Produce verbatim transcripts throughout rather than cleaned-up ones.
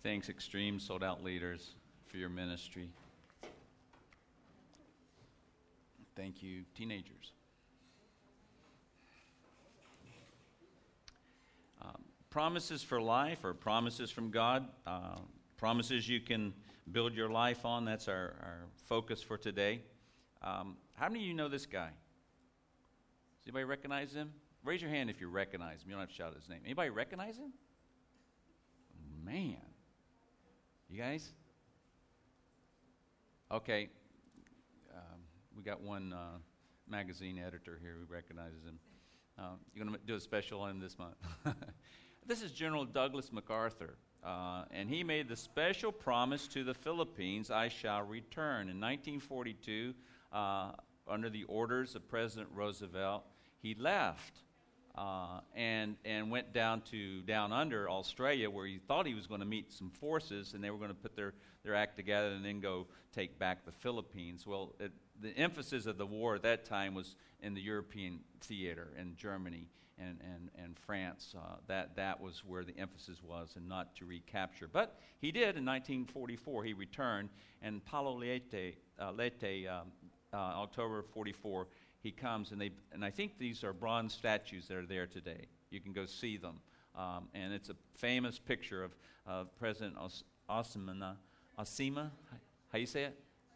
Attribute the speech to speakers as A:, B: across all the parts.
A: Thanks, Extreme Sold Out Leaders, for your ministry. Thank you, teenagers. Um, promises for life, or promises from God, uh, promises you can build your life on. That's our, our focus for today. Um, how many of you know this guy? Does anybody recognize him? Raise your hand if you recognize him. You don't have to shout his name. Anybody recognize him? Man. You guys? Okay. Um, we got one uh, magazine editor here who recognizes him. Uh, you're going to do a special on him this month. This is General Douglas MacArthur, uh, and he made the special promise to the Philippines, I shall return. In nineteen forty-two, uh, under the orders of President Roosevelt, he left uh, and and went down to down under Australia, where he thought he was going to meet some forces, and they were going to put their, their act together and then go take back the Philippines. Well, it, the emphasis of the war at that time was in the European theater, in Germany and, and, and France. Uh, that, that was where the emphasis was, and not to recapture. But he did in nineteen forty-four. He returned, and Palo Leyte, uh, Leyte um, uh, October forty-four, he comes, and they and I think these are bronze statues that are there today. You can go see them. Um, and it's a famous picture of uh, President Os- Osima, Osima, how you say it?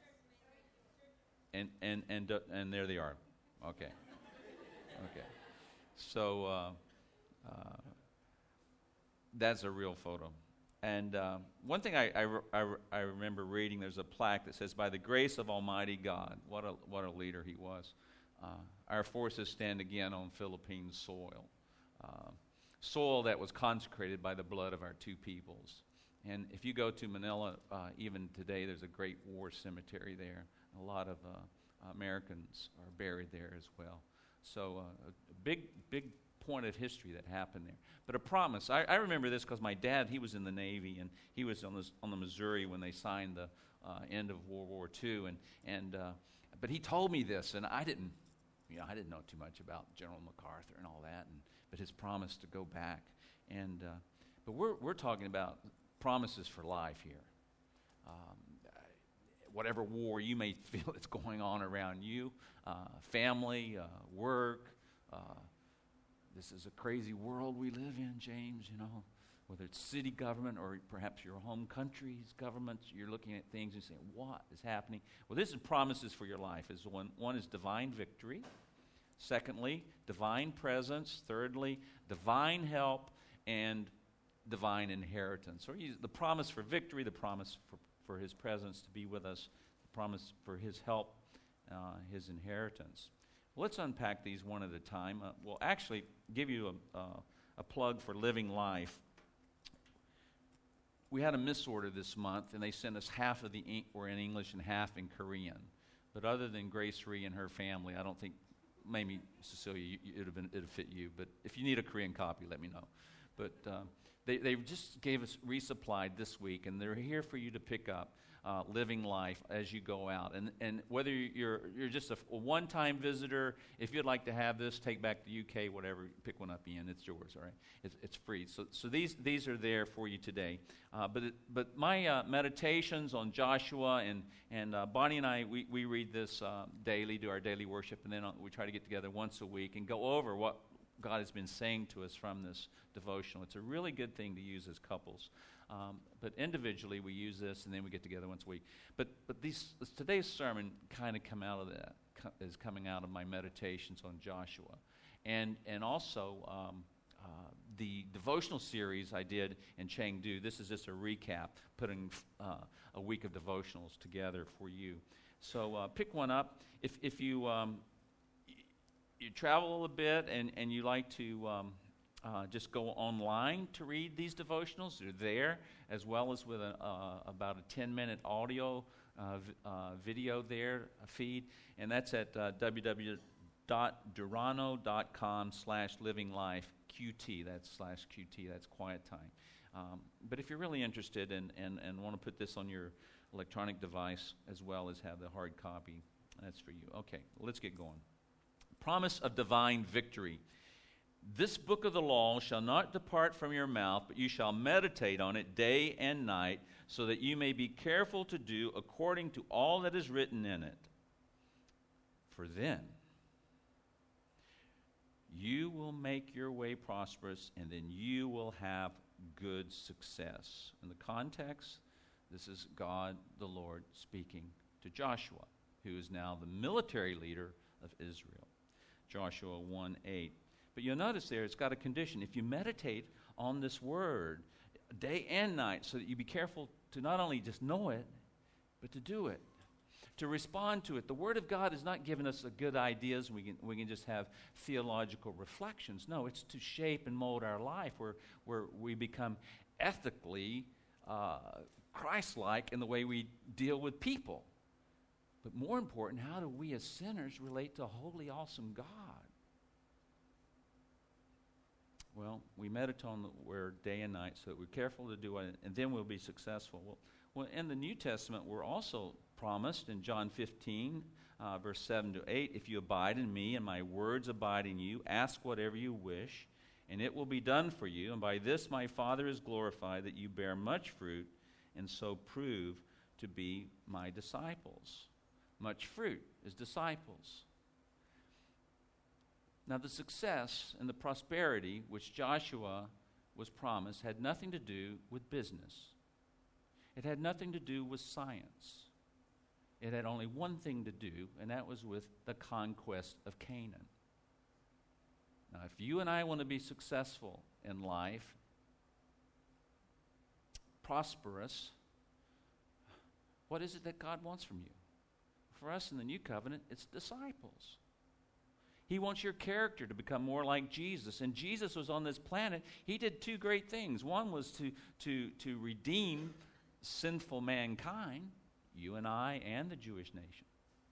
A: And and and uh, and there they are. Okay. Okay. So uh, uh, that's a real photo. And uh, one thing I, I, re- I, re- I remember reading, there's a plaque that says, "By the grace of Almighty God," what a what a leader he was. Uh, our forces stand again on Philippine soil, uh, soil that was consecrated by the blood of our two peoples. And if you go to Manila, uh, even today, there's a great war cemetery there. A lot of uh, Americans are buried there as well. So uh, a big, big point of history that happened there. But a promise. I, I remember this because my dad, he was in the Navy, and he was on, this, on the Missouri when they signed the uh, end of World War Two. And and uh, but he told me this, and I didn't, you know, I didn't know too much about General MacArthur and all that. And but his promise to go back. And uh, but we're we're talking about promises for life here. Um, whatever war you may feel is going on around you, uh, family, uh, work. Uh, this is a crazy world we live in, James, you know. Whether it's city government or perhaps your home country's government, you're looking at things and saying, what is happening? Well, this is promises for your life. Is one, one is divine victory. Secondly, divine presence. Thirdly, divine help and divine inheritance. Or the promise for victory, the promise for for his presence to be with us, the promise for his help, uh, his inheritance. Well, let's unpack these one at a time. Uh, we'll actually give you a, uh, a plug for Living Life. We had a misorder this month, and they sent us half of the ink were in English and half in Korean. But other than Grace Ree and her family, I don't think, maybe Cecilia, you, you, it'd have been, it'd fit you. But if you need a Korean copy, let me know. But uh, They they just gave us resupplied this week, and they're here for you to pick up uh, Living Life as you go out. And and whether you're you're just a, a one-time visitor, if you'd like to have this, take back to the U K, whatever, pick one up, Ian. It's yours, all right? It's it's free. So so these these are there for you today. Uh, but it, but my uh, meditations on Joshua and and uh, Bonnie and I we we read this uh, daily, do our daily worship, and then uh, we try to get together once a week and go over what God has been saying to us from this devotional. It's a really good thing to use as couples. Um, but individually, we use this, and then we get together once a week. But but these, today's sermon kind of come out of that, co- is coming out of my meditations on Joshua. And and also um, uh, the devotional series I did in Chengdu. This is just a recap, putting uh, a week of devotionals together for you. So uh, pick one up. If, if you... Um, You travel a bit and, and you like to um, uh, just go online to read these devotionals, they're there, as well as with a, uh, about a ten-minute audio uh, v- uh, video there, a feed, and that's at uh, www.durano.com slash living life QT, that's slash QT, that's quiet time. Um, but if you're really interested and, and, and want to put this on your electronic device as well as have the hard copy, that's for you. Okay, let's get going. Promise of divine victory. This book of the law shall not depart from your mouth, but you shall meditate on it day and night, so that you may be careful to do according to all that is written in it. For then you will make your way prosperous, and then you will have good success. In the context, this is God the Lord speaking to Joshua, who is now the military leader of Israel. Joshua one eight. But you'll notice there, it's got a condition. If you meditate on this word day and night, so that you be careful to not only just know it, but to do it, to respond to it. The Word of God is not giving us a good ideas. We can, we can just have theological reflections. No, it's to shape and mold our life where, where we become ethically uh, Christ-like in the way we deal with people. But more important, how do we as sinners relate to a holy, awesome God? Well, we meditate on the word day and night so that we're careful to do it, and then we'll be successful. Well, well in the New Testament, we're also promised in John fifteen, uh, verse seven to eight, if you abide in me and my words abide in you, ask whatever you wish, and it will be done for you. And by this my Father is glorified, that you bear much fruit, and so prove to be my disciples. Much fruit is disciples. Now, the success and the prosperity which Joshua was promised had nothing to do with business. It had nothing to do with science. It had only one thing to do, and that was with the conquest of Canaan. Now, if you and I want to be successful in life, prosperous, what is it that God wants from you? For us in the New Covenant, it's disciples. He wants your character to become more like Jesus. And Jesus was on this planet. He did two great things. One was to, to, to redeem sinful mankind, you and I and the Jewish nation.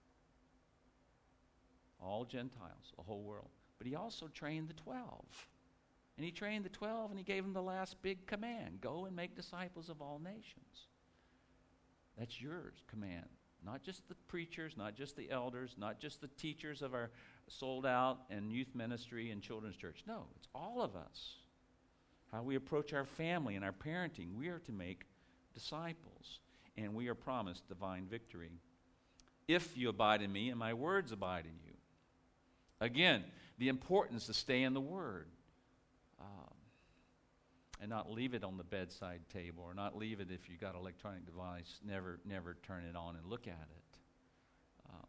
A: All Gentiles, the whole world. But he also trained the twelve. And he trained the twelve and he gave them the last big command. Go and make disciples of all nations. That's yours command. Not just the preachers, not just the elders, not just the teachers of our sold out and youth ministry and children's church. No, it's all of us. How we approach our family and our parenting. We are to make disciples, and we are promised divine victory. If you abide in me and my words abide in you. Again, the importance to stay in the Word um, and not leave it on the bedside table, or not leave it if you got an electronic device, never, never turn it on and look at it. Um,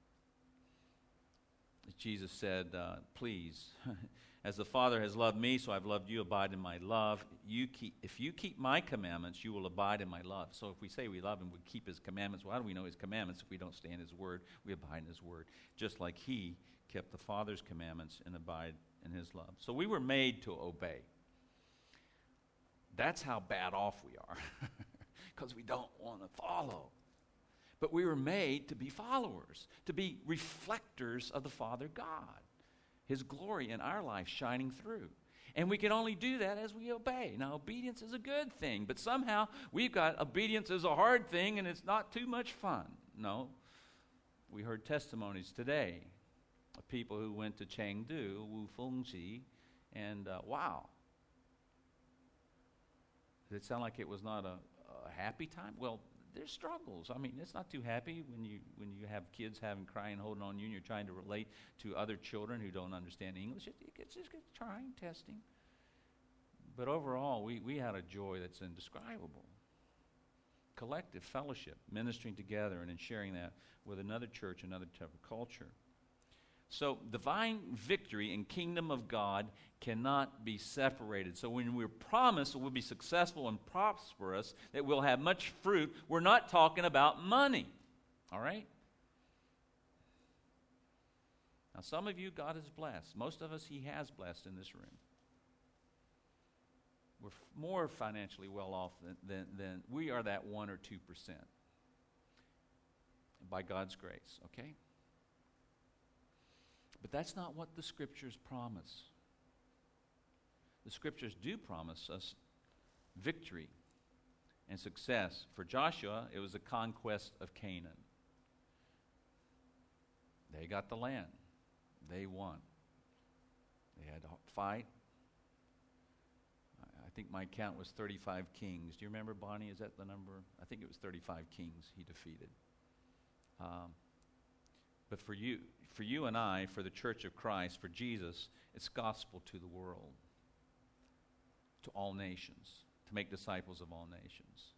A: Jesus said, uh, please, as the Father has loved me, so I've loved you, abide in my love. You keep, if you keep my commandments, you will abide in my love. So if we say we love him, we keep his commandments. Well, how do we know his commandments if we don't stay in his word? We abide in his word, just like he kept the Father's commandments and abide in his love. So we were made to obey. That's how bad off we are, because we don't want to follow. But we were made to be followers, to be reflectors of the Father God, his glory in our life shining through. And we can only do that as we obey. Now, obedience is a good thing, but somehow we've got obedience as a hard thing and it's not too much fun. No. We heard testimonies today of people who went to Chengdu, Wu Fengji, and uh, wow. Did it sound like it was not a, a happy time? Well, there's struggles. I mean, it's not too happy when you when you have kids having crying, holding on you, and you're trying to relate to other children who don't understand English. It, it gets, it gets trying, testing. But overall, we, we had a joy that's indescribable. Collective fellowship, ministering together and in sharing that with another church, another type of culture. So divine victory and kingdom of God cannot be separated. So when we're promised that we'll be successful and prosperous, that we'll have much fruit, we're not talking about money. All right? Now some of you, God has blessed. Most of us, he has blessed in this room. We're f- more financially well off than, than, than we are that one or two percent. By God's grace, okay? But that's not what the Scriptures promise. The Scriptures do promise us victory and success. For Joshua, it was the conquest of Canaan. They got the land. They won. They had to fight. I think my count was thirty-five kings. Do you remember, Bonnie? Is that the number? I think it was thirty-five kings he defeated. Um, but for you, for you and I, for the Church of Christ, for Jesus, it's gospel to the world, to all nations, to make disciples of all nations.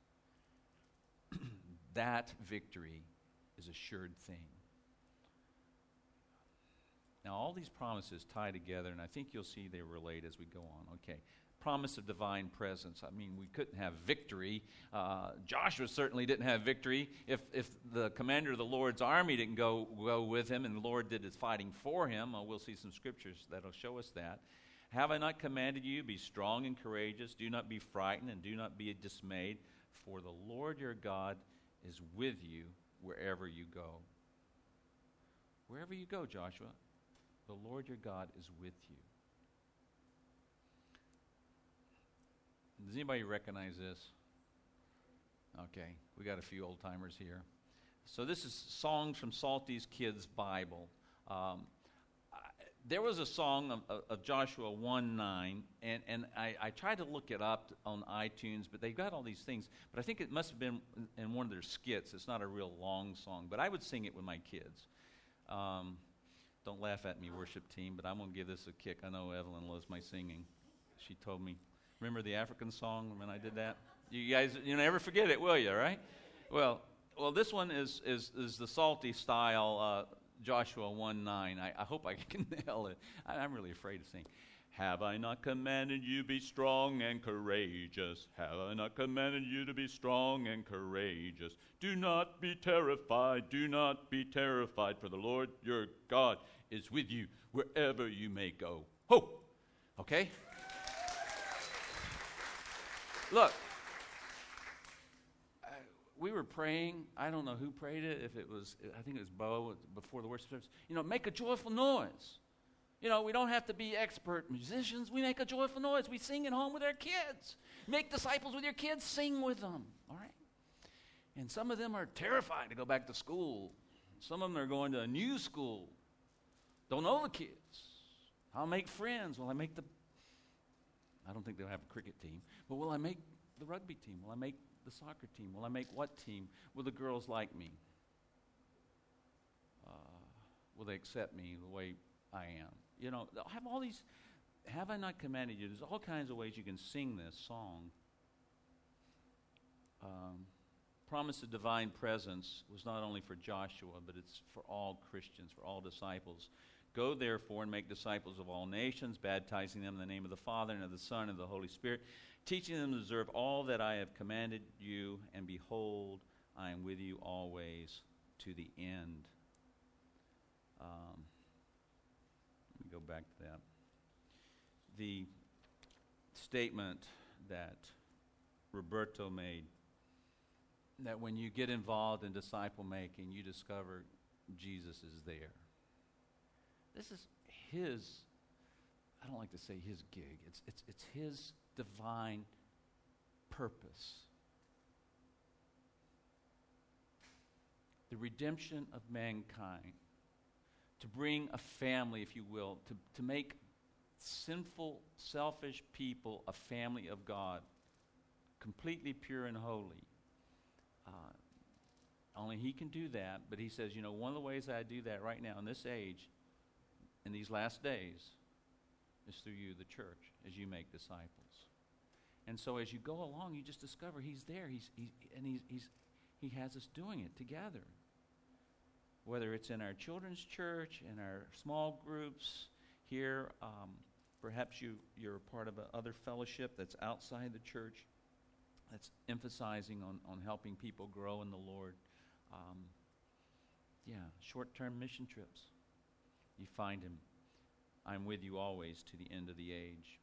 A: That victory is a assured thing. Now, all these promises tie together, and I think you'll see they relate as we go on. Okay. Promise of divine presence. I mean, we couldn't have victory. Uh, Joshua certainly didn't have victory if if the commander of the Lord's army didn't go go with him, and the Lord did his fighting for him. Uh, we'll see some scriptures that'll show us that. Have I not commanded you? Be strong and courageous. Do not be frightened, and do not be dismayed. For the Lord your God is with you wherever you go. Wherever you go, Joshua, the Lord your God is with you. Does anybody recognize this? Okay, we got a few old timers here. So this is Songs from Salty's Kids Bible. Um, I, there was a song of, of, of Joshua one nine, and, and I, I tried to look it up on iTunes, but they've got all these things. But I think it must have been in one of their skits. It's not a real long song, but I would sing it with my kids. Um, don't laugh at me, worship team, but I'm going to give this a kick. I know Evelyn loves my singing. She told me. Remember the African song when I did that? You guys, you never forget it, will you, right? Well, well, this one is is, is the Salty style uh, Joshua one nine. I, I hope I can nail it. I, I'm really afraid to sing. Have I not commanded you be strong and courageous? Have I not commanded you to be strong and courageous? Do not be terrified, do not be terrified, for the Lord your God is with you wherever you may go. Ho! Okay? Look, uh, we were praying. I don't know who prayed it. If it was, I think it was Bo before the worship service. You know, make a joyful noise. You know, we don't have to be expert musicians. We make a joyful noise. We sing at home with our kids. Make disciples with your kids. Sing with them. All right? And some of them are terrified to go back to school. Some of them are going to a new school. Don't know the kids. I'll make friends. Will I make the I don't think they'll have a cricket team. But will I make the rugby team? Will I make the soccer team? Will I make what team? Will the girls like me? Uh, will they accept me the way I am? You know, I'll have all these, have I not commanded you? There's all kinds of ways you can sing this song. Um, promise of divine presence was not only for Joshua, but it's for all Christians, for all disciples. Go, therefore, and make disciples of all nations, baptizing them in the name of the Father, and of the Son, and of the Holy Spirit, teaching them to observe all that I have commanded you, and behold, I am with you always to the end. Um, let me go back to that. The statement that Roberto made, that when you get involved in disciple making, you discover Jesus is there. This is his, I don't like to say his gig, it's, it's, it's his divine purpose. The redemption of mankind, to bring a family, if you will, to, to make sinful, selfish people a family of God, completely pure and holy. Uh, only he can do that, but he says, you know, one of the ways I do that right now in this age, in these last days, is through you, the church, as you make disciples. And so as you go along, you just discover he's there, he's, he's and he's, he's, he has us doing it together. Whether it's in our children's church, in our small groups here, um, perhaps you, you're a part of another fellowship that's outside the church, that's emphasizing on, on helping people grow in the Lord. Um, yeah, short-term mission trips. You find him. I'm with you always to the end of the age.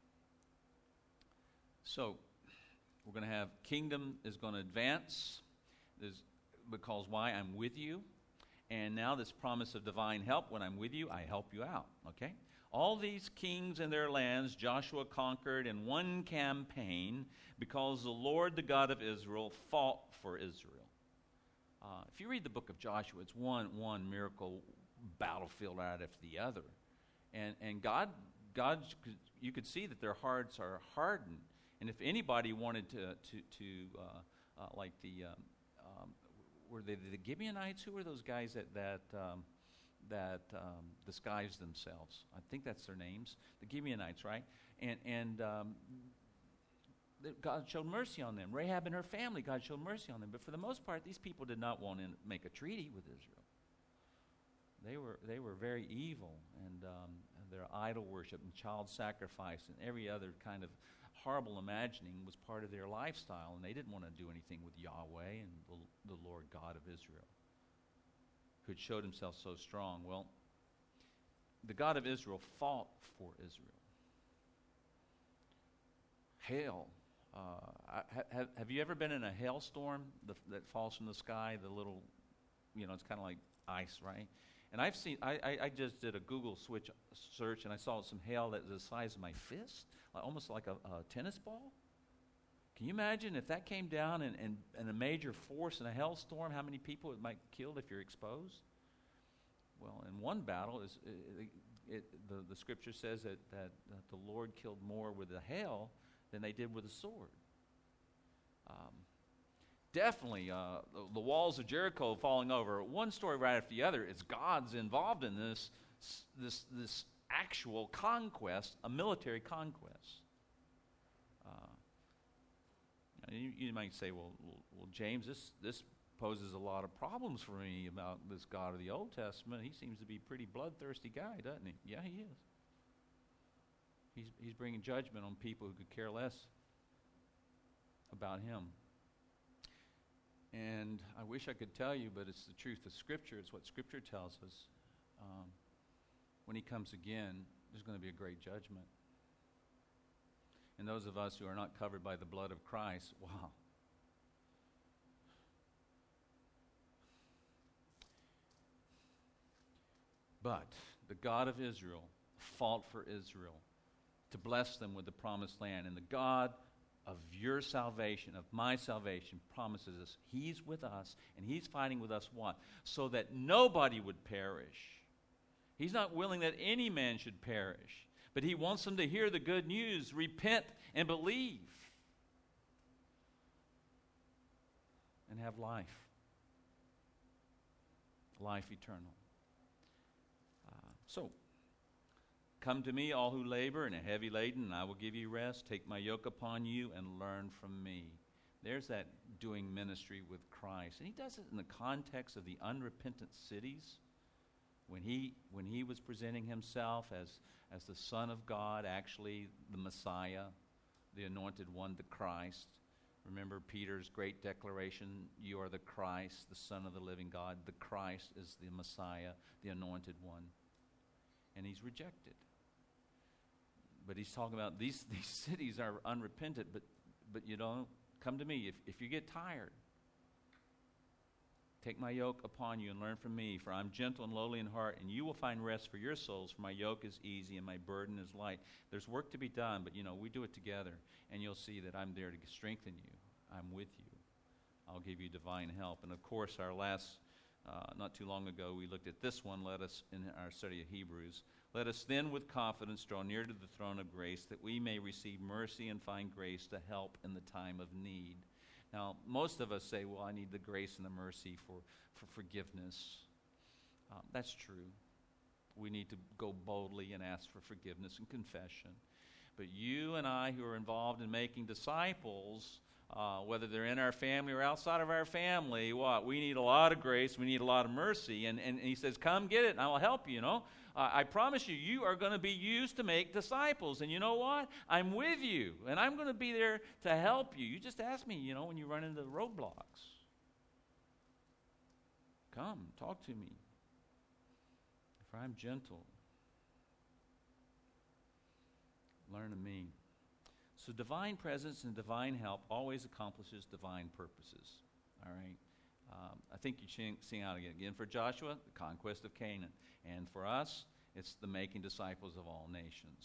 A: So, we're going to have kingdom is going to advance. There's, because why? I'm with you. And now this promise of divine help. When I'm with you, I help you out. Okay? All these kings and their lands Joshua conquered in one campaign because the Lord, the God of Israel, fought for Israel. Uh, if you read the book of Joshua, it's one one miracle battlefield out after the other. And and God God, you could see that their hearts are hardened. And if anybody wanted to, to, to uh, uh, like the, um, um, were they the Gibeonites? Who were those guys that that um, that um, disguised themselves? I think that's their names, the Gibeonites, right? And and um, God showed mercy on them. Rahab and her family, God showed mercy on them. But for the most part, these people did not want to make a treaty with Israel. They were they were very evil, and um, their idol worship and child sacrifice and every other kind of horrible imagining was part of their lifestyle, and they didn't want to do anything with Yahweh and the, the Lord God of Israel, who had showed himself so strong. Well, the God of Israel fought for Israel. Hail. Uh, I, have, have you ever been in a hailstorm the, that falls from the sky? The little, you know, it's kind of like ice, right? And I've seen, I, I, I just did a Google switch search, and I saw some hail that was the size of my fist, like, almost like a, a tennis ball. Can you imagine if that came down and, and, and a major force in a hailstorm, how many people it might kill if you're exposed? Well, in one battle, is it, it, the, the scripture says that, that, that the Lord killed more with the hail than they did with a sword. Um, definitely, uh, the, the walls of Jericho falling over. One story right after the other. It's God's involved in this, this, this actual conquest, a military conquest. Uh, you, you might say, well, well, James, this this poses a lot of problems for me about this God of the Old Testament. He seems to be a pretty bloodthirsty guy, doesn't he? Yeah, he is. He's, he's bringing judgment on people who could care less about him. And I wish I could tell you, but it's the truth of Scripture. It's what Scripture tells us. Um, when he comes again, there's going to be a great judgment. And those of us who are not covered by the blood of Christ, wow. But the God of Israel fought for Israel to bless them with the promised land. And the God of your salvation, of my salvation, promises us he's with us, and he's fighting with us what? So that nobody would perish. He's not willing that any man should perish, but he wants them to hear the good news, repent and believe, and have life, life eternal. Uh, so, come to me, all who labor and are heavy laden, and I will give you rest. Take my yoke upon you and learn from me. There's that doing ministry with Christ. And he does it in the context of the unrepentant cities. When he when he was presenting himself as, as the Son of God, actually the Messiah, the Anointed One, the Christ. Remember Peter's great declaration, you are the Christ, the Son of the living God. The Christ is the Messiah, the Anointed One. And he's rejected. But he's talking about these, these cities are unrepentant, but but you don't come to me. If if you get tired, take my yoke upon you and learn from me, for I'm gentle and lowly in heart, and you will find rest for your souls, for my yoke is easy and my burden is light. There's work to be done, but you know, we do it together, and you'll see that I'm there to strengthen you. I'm with you. I'll give you divine help. And of course, our last, uh, not too long ago, we looked at this one. Let us, in our study of Hebrews, let us then with confidence draw near to the throne of grace, that we may receive mercy and find grace to help in the time of need. Now, most of us say, well, I need the grace and the mercy for, for forgiveness. Um, that's true. We need to go boldly and ask for forgiveness and confession. But you and I who are involved in making disciples, uh, whether they're in our family or outside of our family, what? We need a lot of grace. We need a lot of mercy. And, and, and he says, come get it, and I will help you, you know. Uh, I promise you, you are going to be used to make disciples. And you know what? I'm with you, and I'm going to be there to help you. You just ask me, you know, when you run into roadblocks. Come, talk to me. For I'm gentle. Learn of me. So divine presence and divine help always accomplishes divine purposes. All right? Um, I think you sing out again. Again, for Joshua, the conquest of Canaan. And for us, it's the making disciples of all nations.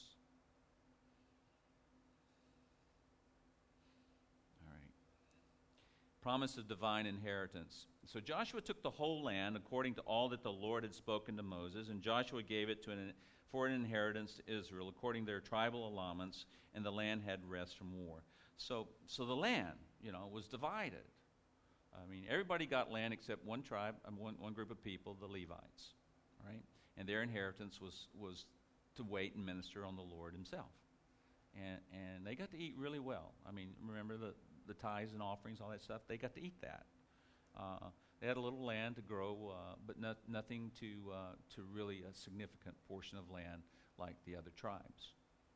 A: All right. promise of divine inheritance. So Joshua took the whole land according to all that the Lord had spoken to Moses, and Joshua gave it to an, for an inheritance to Israel according to their tribal allotments, and the land had rest from war. So, so the land, you know, was divided. I mean, everybody got land except one tribe, um, one, one group of people, the Levites, right? And their inheritance was, was to wait and minister on the Lord himself. And, and they got to eat really well. I mean, remember the, the tithes and offerings, all that stuff? They got to eat that. Uh, they had a little land to grow, uh, but not, nothing to, uh, to really a significant portion of land like the other tribes.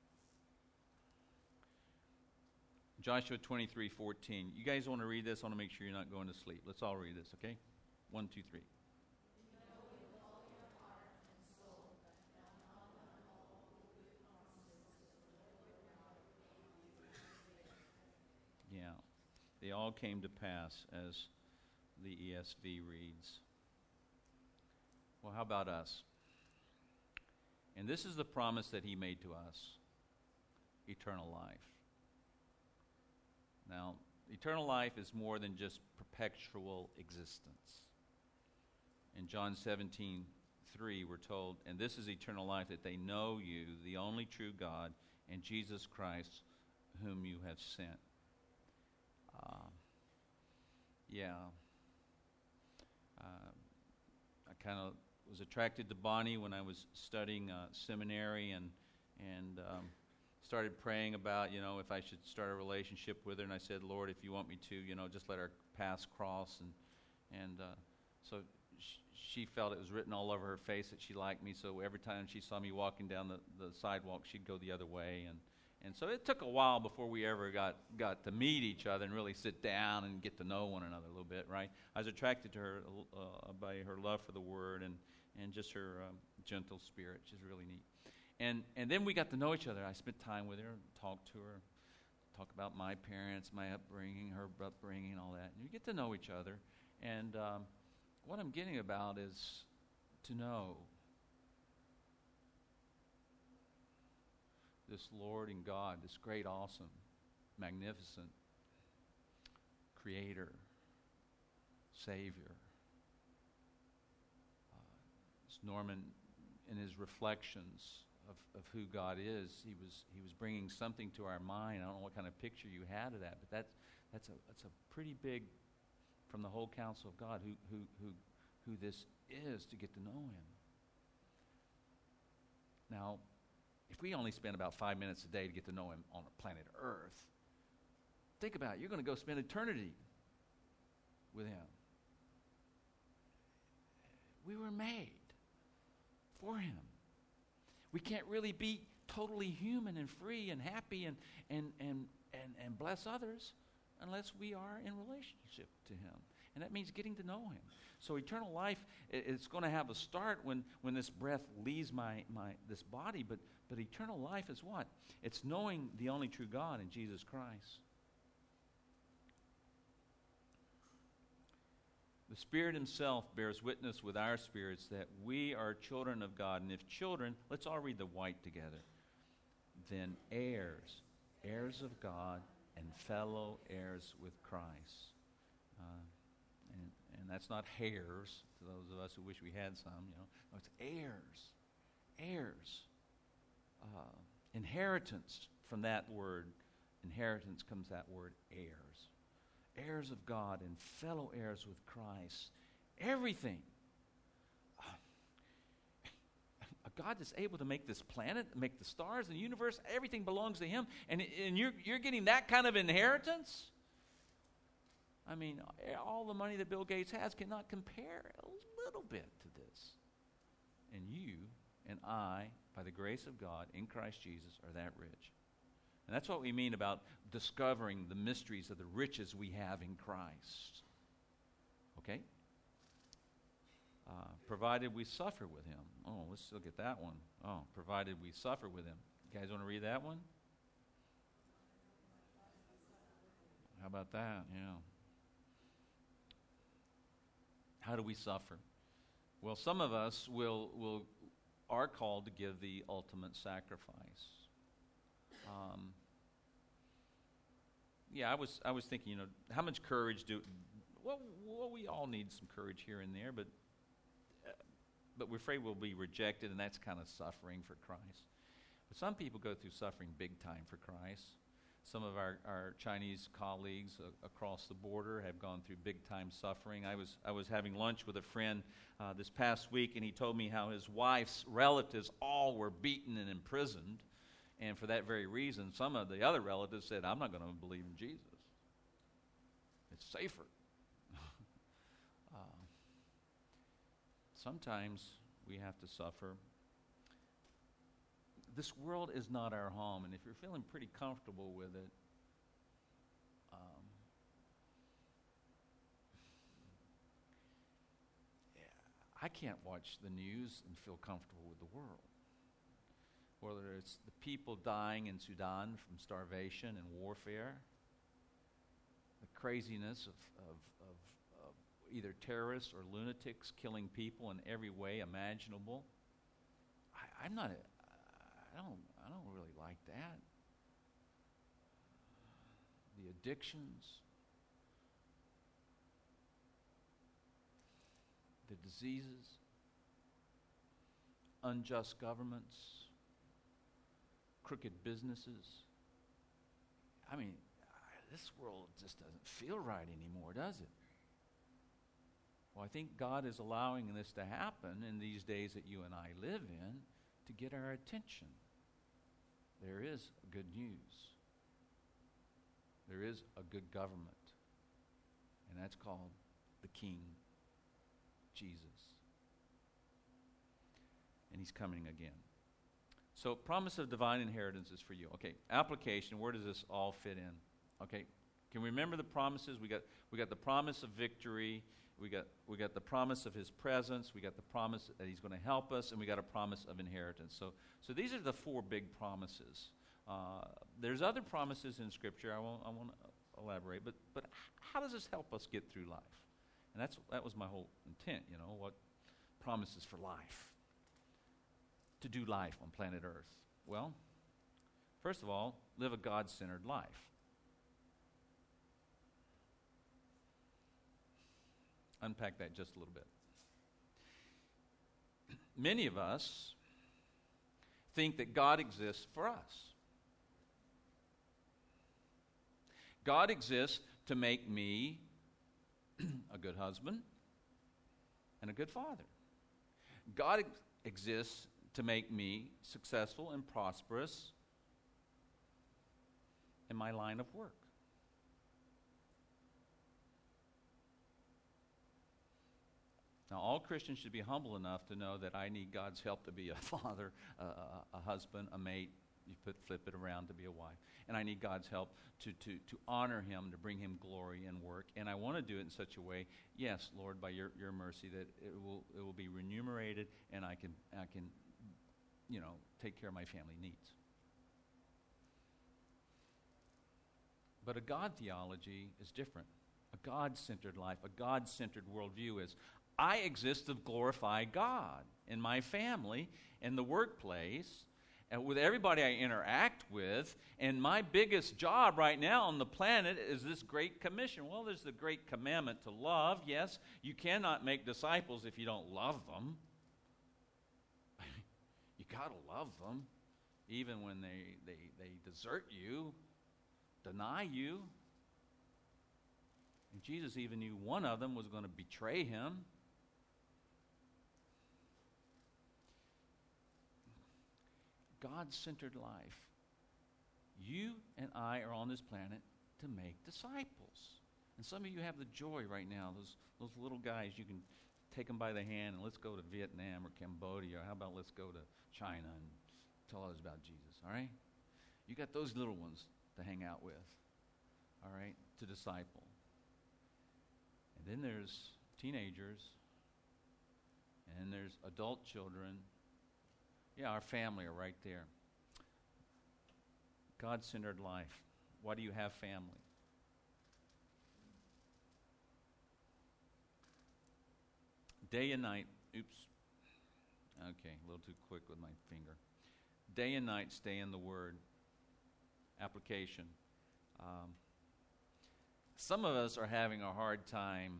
A: Joshua twenty-three fourteen. You guys want to read this? I want to make sure you're not going to sleep. Let's all read this, okay? One, two, three. Yeah. They all came to pass, as the E S V reads. Well, how about us? And this is the promise that he made to us: eternal life. Now, eternal life is more than just perpetual existence. In John seventeen three, we're told, and this is eternal life, that they know you, the only true God, and Jesus Christ, whom you have sent. Uh, yeah. Uh, I kind of was attracted to Bonnie when I was studying uh, seminary, and and um, started praying about, you know, if I should start a relationship with her. And I said, Lord, if you want me to, you know, just let our paths cross. And and uh, so sh- she felt it was written all over her face that she liked me. So every time she saw me walking down the, the sidewalk, she'd go the other way. And and so it took a while before we ever got, got to meet each other and really sit down and get to know one another a little bit, right? I was attracted to her uh, by her love for the Word and, and just her um, gentle spirit, which is really neat. And and then we got to know each other. I spent time with her, talked to her, talked about my parents, my upbringing, her upbringing, and all that. And you get to know each other. And um, what I'm getting about is to know this Lord and God, this great, awesome, magnificent Creator, Savior. Uh, it's Norman, in his reflections Of, of who God is, he was he was bringing something to our mind. I don't know what kind of picture you had of that, but that's that's a that's a pretty big, from the whole counsel of God, who who who who this is, to get to know Him. Now, if we only spend about five minutes a day to get to know Him on planet Earth, think about it. You're going to go spend eternity with Him. We were made for Him. We can't really be totally human and free and happy and, and, and, and, and bless others unless we are in relationship to Him. And that means getting to know Him. So eternal life, it, it's going to have a start when, when this breath leaves my, my this body, but, but eternal life is what? It's knowing the only true God in Jesus Christ. The Spirit Himself bears witness with our spirits that we are children of God. And if children, let's all read the white together. Then heirs, heirs of God, and fellow heirs with Christ. Uh, and, and that's not hairs, to those of us who wish we had some, you know. No, it's heirs, heirs. Uh, inheritance, from that word, inheritance comes that word heirs. Heirs of God and fellow heirs with Christ. Everything. A God that's able to make this planet, make the stars and the universe, everything belongs to Him. And, and you're, you're getting that kind of inheritance? I mean, all the money that Bill Gates has cannot compare a little bit to this. And you and I, by the grace of God, in Christ Jesus, are that rich. And that's what we mean about discovering the mysteries of the riches we have in Christ. Okay? Uh, provided we suffer with Him. Oh, let's look at that one. Oh, provided we suffer with Him. You guys want to read that one? How about that? Yeah. How do we suffer? Well, some of us will will are called to give the ultimate sacrifice. Um, yeah, I was I was thinking, you know, how much courage do? Well, well we all need some courage here and there, but uh, but we're afraid we'll be rejected, and that's kind of suffering for Christ. But some people go through suffering big time for Christ. Some of our, our Chinese colleagues uh, across the border have gone through big time suffering. I was I was having lunch with a friend uh, this past week, and he told me how his wife's relatives all were beaten and imprisoned. And for that very reason, some of the other relatives said, I'm not going to believe in Jesus. It's safer. uh, sometimes we have to suffer. This world is not our home, and if you're feeling pretty comfortable with it, um, yeah, I can't watch the news and feel comfortable with the world. Whether it's the people dying in Sudan from starvation and warfare, the craziness of, of, of, of either terrorists or lunatics killing people in every way imaginable. I, I'm not, a, I don't, I don't really like that. The addictions, the diseases, unjust governments, crooked businesses. I mean, this world just doesn't feel right anymore, does it? Well, I think God is allowing this to happen in these days that you and I live in to get our attention. There is good news. There is a good government, and that's called the King, Jesus. And he's coming again. So, promise of divine inheritance is for you. Okay, application, where does this all fit in? Okay, can we remember the promises? We got we got the promise of victory, we got we got the promise of his presence, we got the promise that he's going to help us, and we got a promise of inheritance. So so these are the four big promises. Uh, there's other promises in Scripture. I won't I won't elaborate, but but how does this help us get through life? And that's that was my whole intent, you know, what promises for life. To do life on planet Earth? Well, first of all, live a God-centered life. Unpack that just a little bit. Many of us think that God exists for us. God exists to make me a good husband and a good father. God ex- exists to make me successful and prosperous in my line of work. Now, all Christians should be humble enough to know that I need God's help to be a father, a, a, a husband, a mate. You put, flip it around to be a wife. And I need God's help to, to, to honor him, to bring him glory and work. And I want to do it in such a way, yes, Lord, by your, your mercy, that it will it will be remunerated, and I can I can you know, take care of my family needs. But a God theology is different. A God-centered life, a God-centered worldview is, I exist to glorify God in my family, in the workplace, and with everybody I interact with, and my biggest job right now on the planet is this Great Commission. Well, there's the Great Commandment to love. Yes, you cannot make disciples if you don't love them. You got to love them, even when they, they, they desert you, deny you. And Jesus even knew one of them was going to betray him. God-centered life. You and I are on this planet to make disciples. And some of you have the joy right now, those, those little guys, you can take them by the hand and let's go to Vietnam or Cambodia, or how about let's go to China and tell others about Jesus, all right? You got those little ones to hang out with, all right, to disciple. And then there's teenagers, and then there's adult children. Yeah, our family are right there. God-centered life. Why do you have family? Day and night, oops, okay, a little too quick with my finger. Day and night stay in the Word. Application. Um, Some of us are having a hard time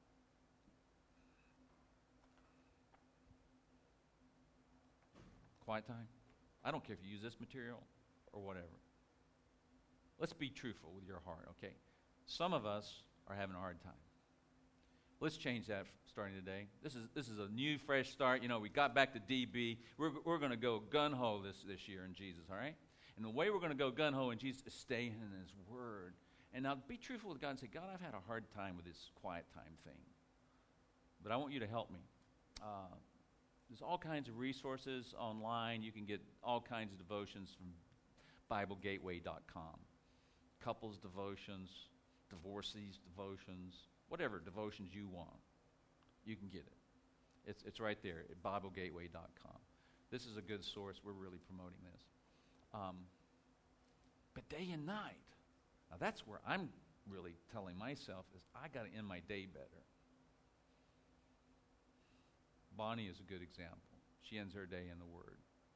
A: quiet time. I don't care if you use this material or whatever. Let's be truthful with your heart, okay? Some of us are having a hard time. Let's change that starting today. This is this is a new, fresh start. You know, we got back to D B. We're we're going to go gun-ho this, this year in Jesus, all right? And the way we're going to go gun-ho in Jesus is stay in His Word. And now be truthful with God and say, God, I've had a hard time with this quiet time thing. But I want you to help me. Uh, there's all kinds of resources online. You can get all kinds of devotions from Bible Gateway dot com. Couples devotions, divorcees devotions, whatever devotions you want, you can get it. It's it's right there at Bible Gateway dot com. This is a good source. We're really promoting this. Um, but day and night, now that's where I'm really telling myself is I got to end my day better. Bonnie is a good example. She ends her day in the Word.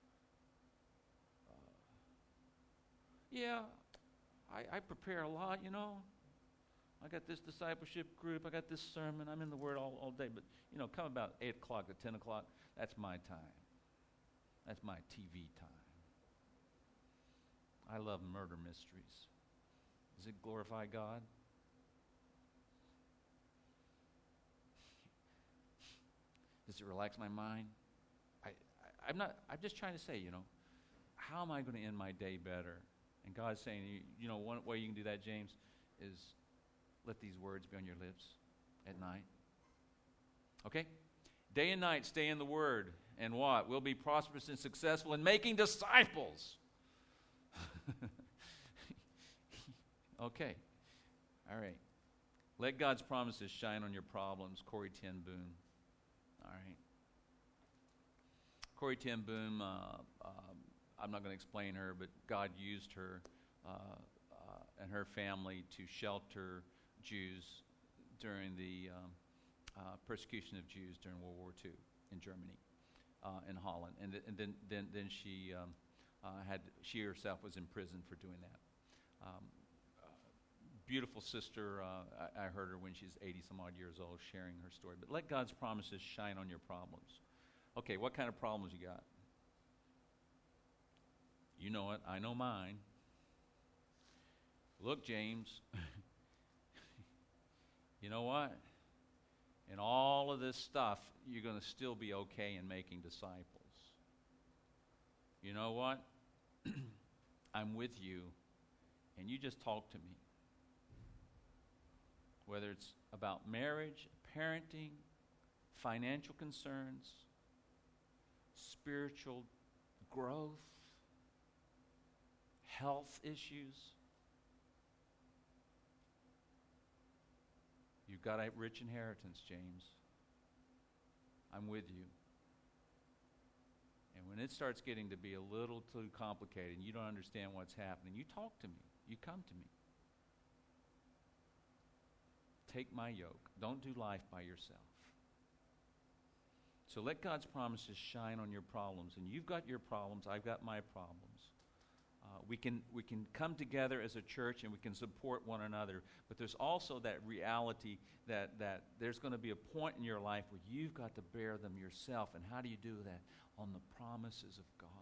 A: Uh, yeah, I, I prepare a lot, you know. I got this discipleship group. I got this sermon. I'm in the Word all, all day. But, you know, come about eight o'clock to ten o'clock, that's my time. That's my T V time. I love murder mysteries. Does it glorify God? Does it relax my mind? I, I, I'm not, I'm just trying to say, you know, how am I going to end my day better? And God's saying, you, you know, one way you can do that, James, is let these words be on your lips at night. Okay? Day and night, stay in the Word. And what? We'll be prosperous and successful in making disciples. Okay. All right. Let God's promises shine on your problems. Corrie ten Boom. All right. Corrie ten Boom, uh, uh, I'm not going to explain her, but God used her uh, uh, and her family to shelter Jews during the um, uh, persecution of Jews during World War Two in Germany, uh, in Holland, and, th- and then then then she um, uh, had she herself was in prison for doing that. Um, uh, beautiful sister. Uh, I, I heard her when she's eighty some odd years old, sharing her story. But let God's promises shine on your problems. Okay, what kind of problems you got? You know it. I know mine. Look, James. You know what? In all of this stuff, you're going to still be okay in making disciples. You know what? I'm with you, and you just talk to me. Whether it's about marriage, parenting, financial concerns, spiritual growth, health issues. You've got a rich inheritance, James. I'm with you. And when it starts getting to be a little too complicated and you don't understand what's happening, you talk to me. You come to me. Take my yoke. Don't do life by yourself. So let God's promises shine on your problems. And you've got your problems. I've got my problems. Uh, we can we can come together as a church and we can support one another. But there's also that reality that, that there's going to be a point in your life where you've got to bear them yourself. And how do you do that? On the promises of God.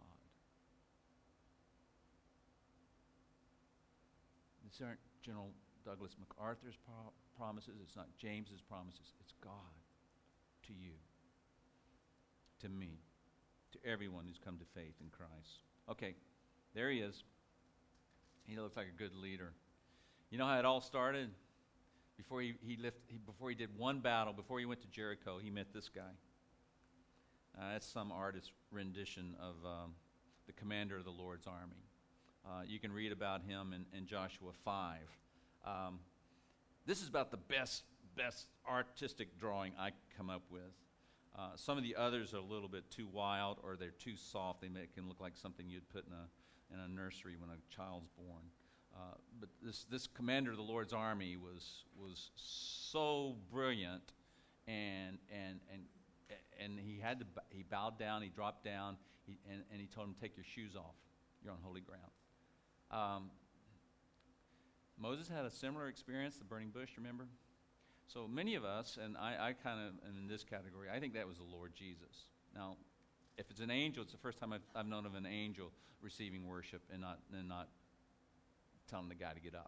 A: These aren't General Douglas MacArthur's pro- promises. It's not James's promises. It's God to you, to me, to everyone who's come to faith in Christ. Okay. There he is. He looks like a good leader. You know how it all started? Before he, he, lift, he before he did one battle, before he went to Jericho, he met this guy. Uh, that's some artist's rendition of um, the commander of the Lord's army. Uh, you can read about him in, in Joshua five. Um, this is about the best, best artistic drawing I come up with. Uh, some of the others are a little bit too wild, or they're too soft. They make it look like something you'd put in a in a nursery when a child's born. Uh, but this this commander of the Lord's army was was so brilliant, and and and and he had to he bowed down, he dropped down, he, and and he told him, "Take your shoes off. You're on holy ground." Um, Moses had a similar experience, the burning bush, remember? So many of us, and I, I kind of am in this category, I think that was the Lord Jesus. Now, if it's an angel, it's the first time I've, I've known of an angel receiving worship and not, and not telling the guy to get up.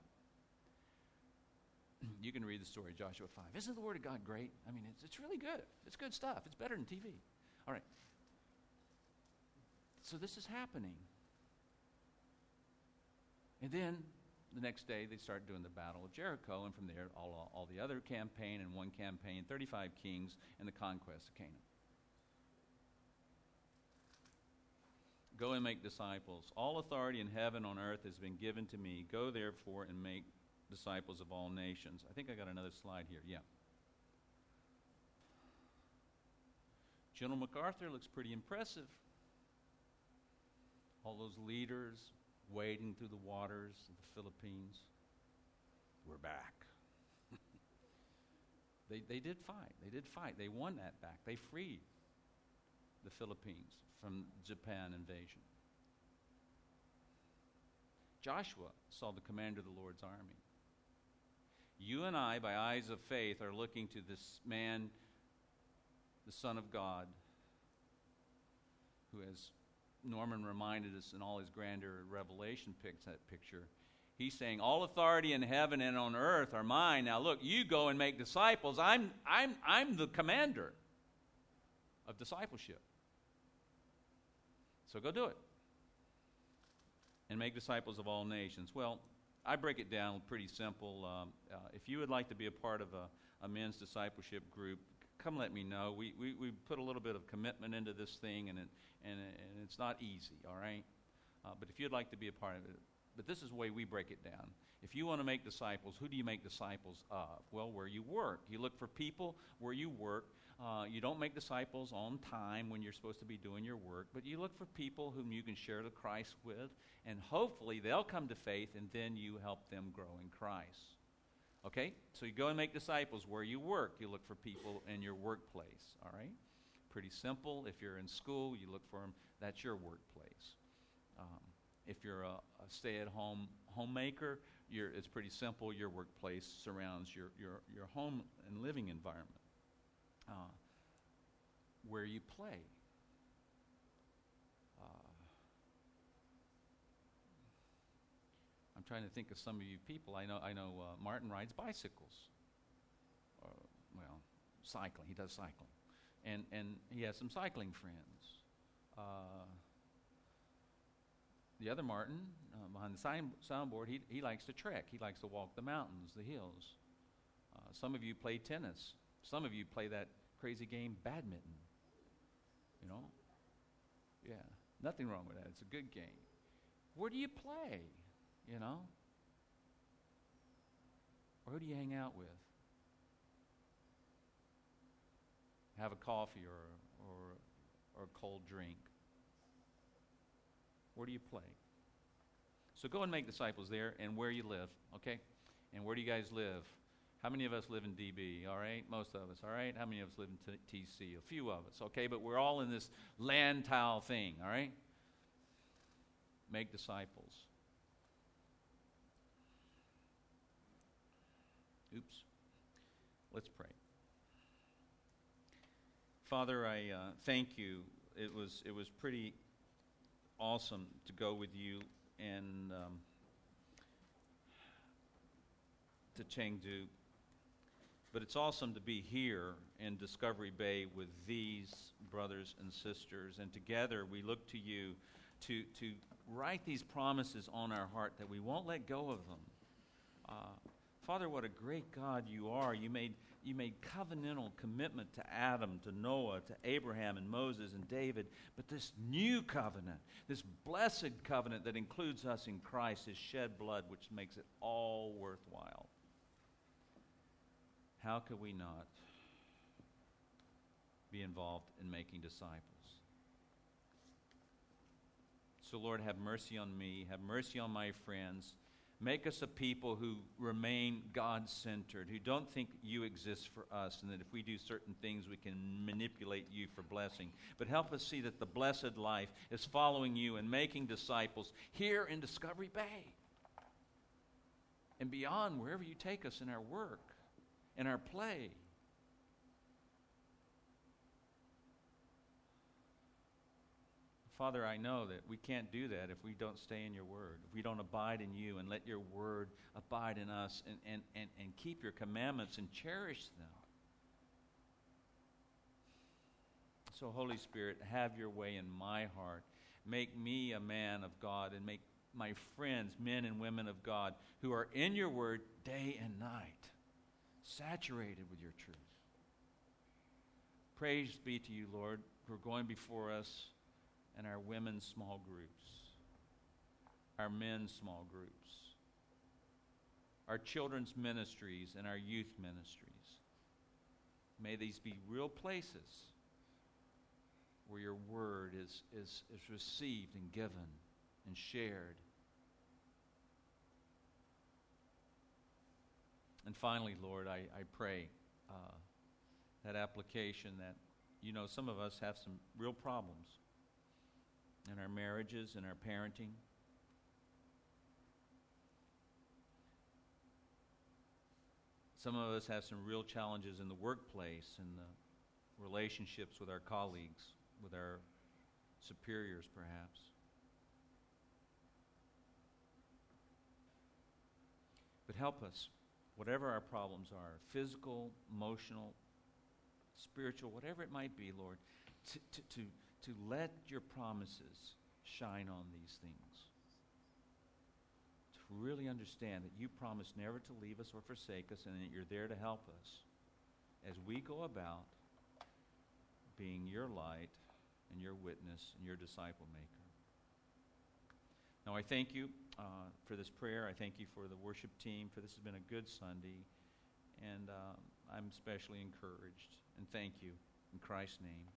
A: You can read the story of Joshua five. Isn't the Word of God great? I mean, it's, it's really good. It's good stuff. It's better than T V. All right. So this is happening. And then the next day they start doing the Battle of Jericho, and from there all, all the other campaign and one campaign, thirty-five kings, and the conquest of Canaan. Go and make disciples. All authority in heaven and on earth has been given to me. Go therefore and make disciples of all nations. I think I got another slide here. Yeah. General MacArthur looks pretty impressive. All those leaders wading through the waters of the Philippines. We're back. they, they did fight. They did fight. They won that back. They freed the Philippines from Japan invasion. Joshua saw the commander of the Lord's army. You and I, by eyes of faith, are looking to this man, the Son of God, who, as Norman reminded us in all his grandeur, Revelation picks that picture. He's saying, all authority in heaven and on earth are mine. Now look, you go and make disciples. I'm, I'm, I'm the commander of discipleship. So go do it. And make disciples of all nations. Well, I break it down pretty simple. Um, uh, if you would like to be a part of a, a men's discipleship group, come let me know. We, we we put a little bit of commitment into this thing, and it, and, and it's not easy, all right? Uh, but if you'd like to be a part of it, but this is the way we break it down. If you want to make disciples, who do you make disciples of? Well, where you work. You look for people where you work. Uh, you don't make disciples on time when you're supposed to be doing your work, but you look for people whom you can share the Christ with, and hopefully they'll come to faith, and then you help them grow in Christ. Okay? So you go and make disciples where you work. You look for people in your workplace, all right? Pretty simple. If you're in school, you look for them. That's your workplace. Um, if you're a, a stay-at-home homemaker, you're, it's pretty simple. Your workplace surrounds your, your, your home and living environment. Uh, where you play. Uh, I'm trying to think of some of you people. I know I know uh, Martin rides bicycles. Uh, well, cycling. He does cycling. And, and he has some cycling friends. Uh, the other Martin, uh, behind the sign, soundboard, he, he likes to trek. He likes to walk the mountains, the hills. Uh, some of you play tennis. Some of you play that crazy game, badminton. You know? Yeah, nothing wrong with that. It's a good game. Where do you play? You know? Or who do you hang out with? Have a coffee or, or, or a cold drink. Where do you play? So go and make disciples there and where you live, okay? And where do you guys live? How many of us live in D B, all right? Most of us, all right? How many of us live in T- TC? A few of us, okay? But we're all in this land tile thing, all right? Make disciples. Oops. Let's pray. Father, I uh, thank you. It was it was pretty awesome to go with you and um, to Chengdu. But it's awesome to be here in Discovery Bay with these brothers and sisters. And together we look to you to, to write these promises on our heart that we won't let go of them. Uh, Father, what a great God you are. You made, you made covenantal commitment to Adam, to Noah, to Abraham and Moses and David. But this new covenant, this blessed covenant that includes us in Christ, is shed blood, which makes it all worthwhile. How could we not be involved in making disciples? So, Lord, have mercy on me. Have mercy on my friends. Make us a people who remain God-centered, who don't think you exist for us, and that if we do certain things, we can manipulate you for blessing. But help us see that the blessed life is following you and making disciples here in Discovery Bay. And and beyond wherever you take us in our work, in our play. Father, I know that we can't do that if we don't stay in your word, if we don't abide in you and let your word abide in us and, and, and, and keep your commandments and cherish them. So, Holy Spirit, have your way in my heart. Make me a man of God and make my friends, men and women of God, who are in your word day and night, saturated with your truth. Praise be to you, Lord, for going before us and our women's small groups, our men's small groups, our children's ministries and our youth ministries. May these be real places where your word is, is, is received and given and shared. And finally, Lord, I, I pray uh, that application that, you know, some of us have some real problems in our marriages, in our parenting. Some of us have some real challenges in the workplace and the relationships with our colleagues, with our superiors, perhaps. But help us, whatever our problems are, physical, emotional, spiritual, whatever it might be, Lord, to, to, to to let your promises shine on these things. To really understand that you promise never to leave us or forsake us, and that you're there to help us as we go about being your light and your witness and your disciple maker. Now I thank you uh, for this prayer. I thank you for the worship team, for this has been a good Sunday, and uh, I'm especially encouraged. And thank you in Christ's name.